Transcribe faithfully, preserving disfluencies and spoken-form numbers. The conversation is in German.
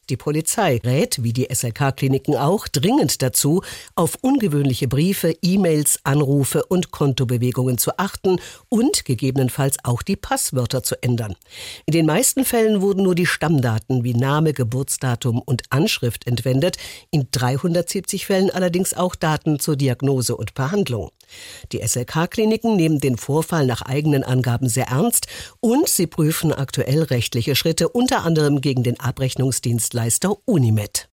Die Polizei rät, wie die S L K-Kliniken auch, dringend dazu, auf ungewöhnliche Briefe, E-Mails, Anrufe und Kontobewegungen zu achten und gegebenenfalls auch die Passwörter zu ändern. In den meisten Fällen wurden nur die Stammdaten wie Name, Geburtsdatum und Anschrift entwendet, in dreihundertsiebzig Fällen allerdings auch Daten zur Diagnose und Behandlung. Die S L K-Kliniken nehmen den Vorfall nach eigenen Angaben sehr ernst und sie prüfen aktuell rechtliche Schritte, unter anderem gegen den Abrechnungsdienstleister Unimed.